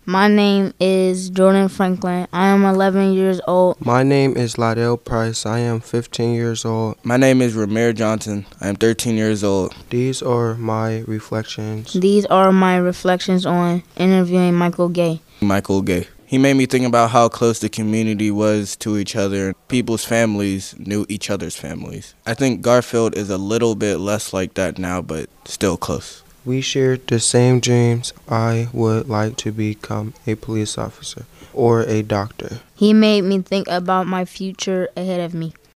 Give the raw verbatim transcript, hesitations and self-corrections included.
My name is Jordan Franklin. I am eleven years old. My name is Lydell Price. I am fifteen years old. My name is Ramir Johnson. I am thirteen years old. These are my reflections. These are my reflections on interviewing Michael Gay. Michael Gay. He made me think about how close the community was to each other. People's families knew each other's families. I think Garfield is a little bit less like that now, but still close. We shared the same dreams. I would like to become a police officer or a doctor. He made me think about my future ahead of me.